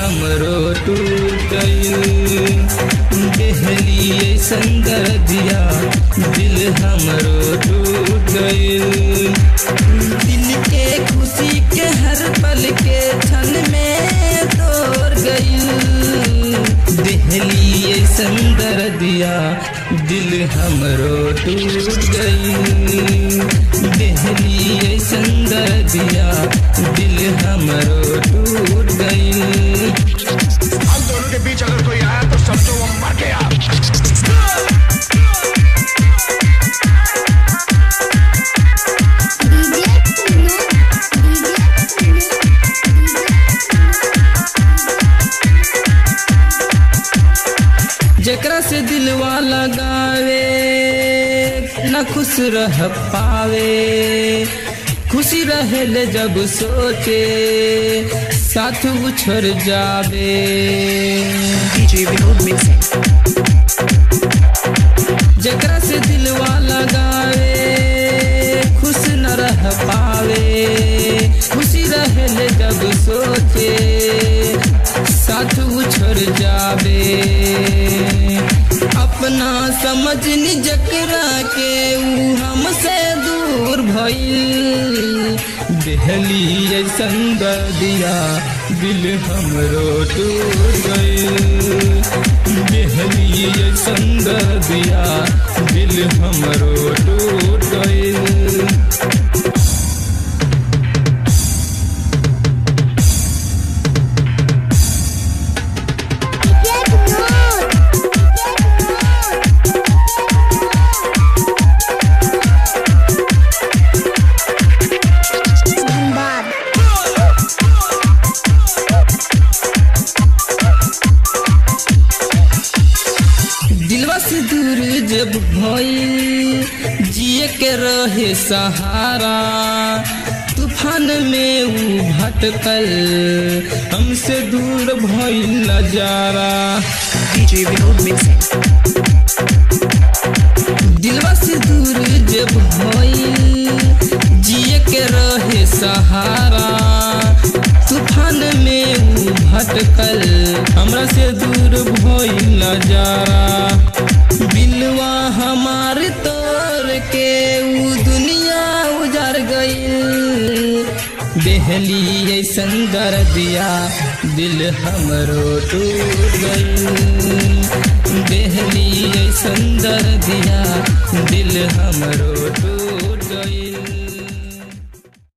हमरो टूट गइल। देहली ऐसन दर्दिया दिल हमरो टूट गइल। दिल के खुशी के हर पल के क्षण में तोड़ गइल। देहली ऐसन दर्दिया दिल हमरो टूट गइल। देहली ऐसन दर्दिया दिल हमरो टूट गइल। हम दोनों के बीच अगर कोई आया तो समझो वो मर गया। जकरा से दिलवा लगावे न खुश रह पावे। खुशी रहे जब सोचे साथ उछड़ जावे। जकरा से दिलवा लगावे खुश न रह पावे। खुशी रहे जब सोचे साथ उछड़ जावे। अपना समझनी जकरा के ऊ हमसे दूर भइल। देहली ऐसन दर्दिया दिल हमरो टूट गइल। देहली ऐसन दर्दिया दिल हमरो टूट गइल। दिलवा से दूर जब भइल जिए के रहे सहारा। तूफान में ऊ भटकल हमसे दूर भइल नजारा। दिलवा से दूर जब भइल जिए के रहे सहारा। तूफान में ऊ भटकल हमरा से दूर भइल नजारा। बिलवा हमार तोड़ के ऊ दुनिया उजड़ गइल। देहली ऐसन दर्दिया दिल हमरो टूट गइल। देहली ऐसन दर्दिया दिल हमरो टूट गइल।